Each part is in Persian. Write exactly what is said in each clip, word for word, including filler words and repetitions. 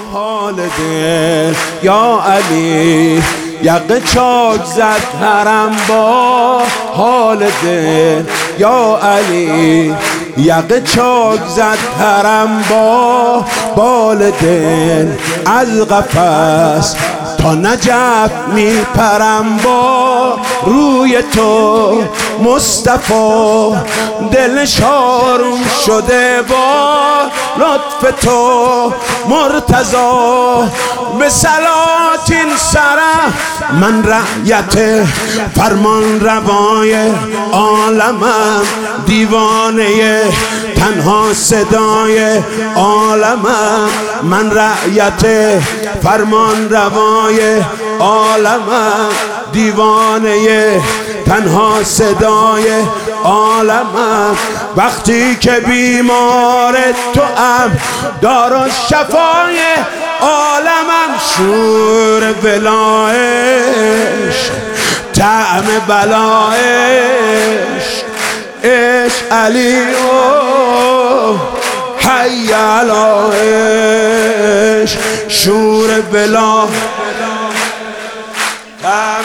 حال دل یا علی، یقه چاک زد حرم با حال دل یا علی، یقه چاک زد حرم با بال دل، از قفس تا نجف می پرم با روی تو مصطفی، دل شارم شده با لطف تو مرتضی، به سلاطین سرم من رعیت فرمان روای عالمم، دیوانه تنها صدای عالمم، من رعیت فرمان روای عالمم، دیوانه تنها صدای عالمم، وقتی که بیمار تو ام دار و شفای عالمم، شور ولایش طعم بلایش، عشق علی و حی علایش، شور بلا طعم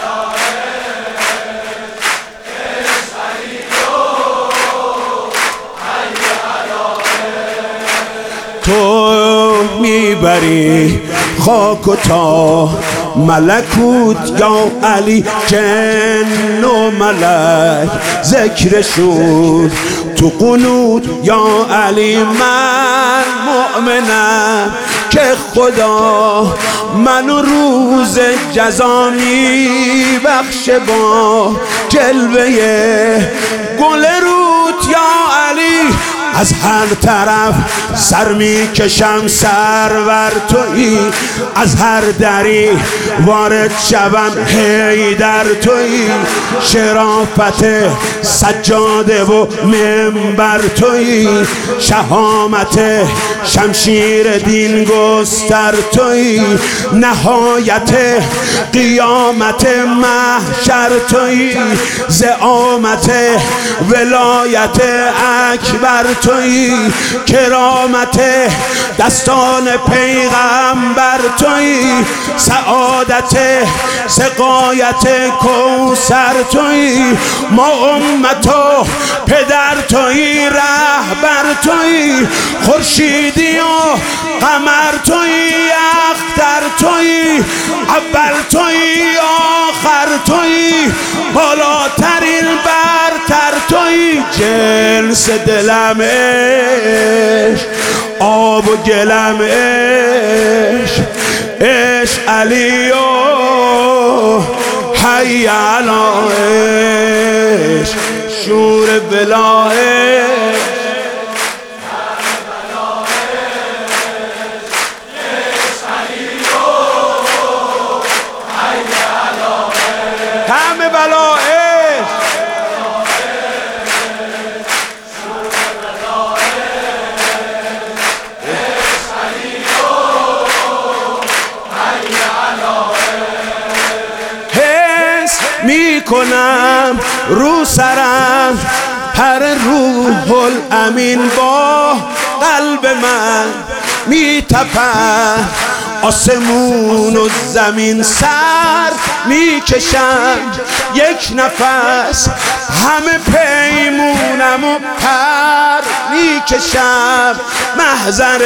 تو میبری خاک و تا ملکوت یا علی، جن و ملک ذکرشون تو قنوت یا علی، من مؤمنم که خدا منو روز جزا میبخشه با جلوه گل روت یا علی، از هر طرف سر میکشم سرور تویی، از هر دری وارد شوم حیدر تویی، شرافت سجاده و منبر تویی، شهامت شمشیر دین گستر تویی، نهایت قیامت محشر تویی، زعامت ولایت اکبر تویی، کرامت دستان پیغمبر تویی، سعادت سقایت کوثر تویی، ما امت و پدر تویی، رهبر تویی، خورشیدی و قمر تویی، اختر تویی، اول تویی آخر تویی، بالاترین برتر تویی، جنس دلم عشق آب و گلم عشق، عشق علی و حی علایش، شور بلایش همه بلایش، حس میکنم رو سرم پر روح الامین، با قلب من میتپد آسمون و زمین، سر میکشم یک نفس همه پیمونم و پر میکشم، محضر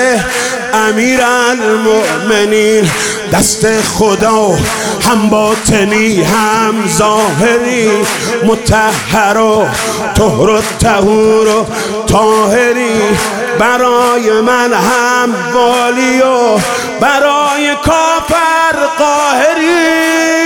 امیرالمؤمنین، دست خدا هم باطنی هم ظاهری، مطهر و طهر و طهور و طاهری، برای من هم والی و برای کافر قاهری،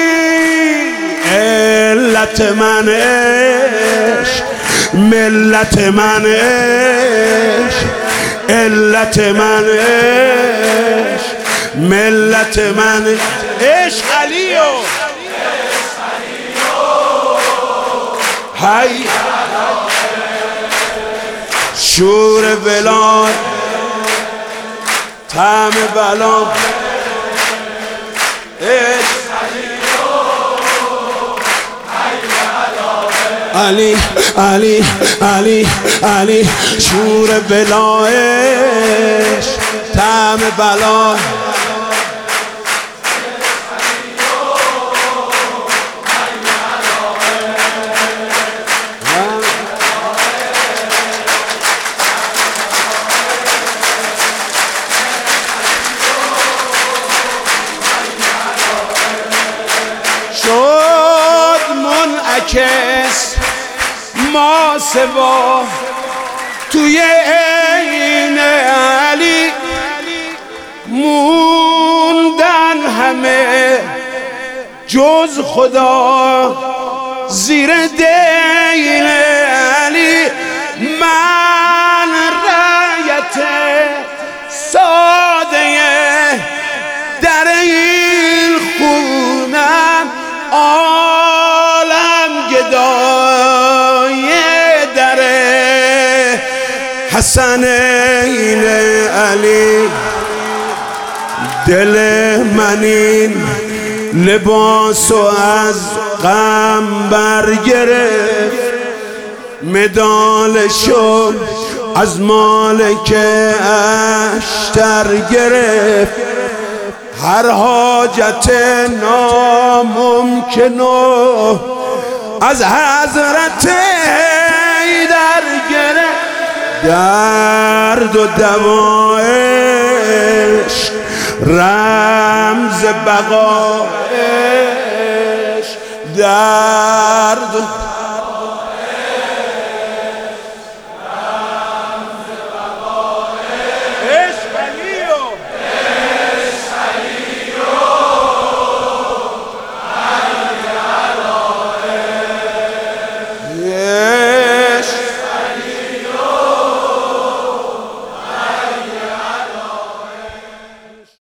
علت من عشق ملت من عشق، علت من عشق ملت من عشق علی و حی شور ولایت طعم بلا، علی علی علی علی شور ولایت همه بلا شد منعکس ما سوا توی عین علی، موندن همه جز خدا زیر دین علی. من رایت ساده در این خونم، عالم گدای در حسنین علی. دل من این لباسو از غم برگرفت، مدالشو از مالک اشتر گرفت. هر حاجت ناممکنو از حضرت حیدر گرفت. درد و دوایش رمز بقایش، درد و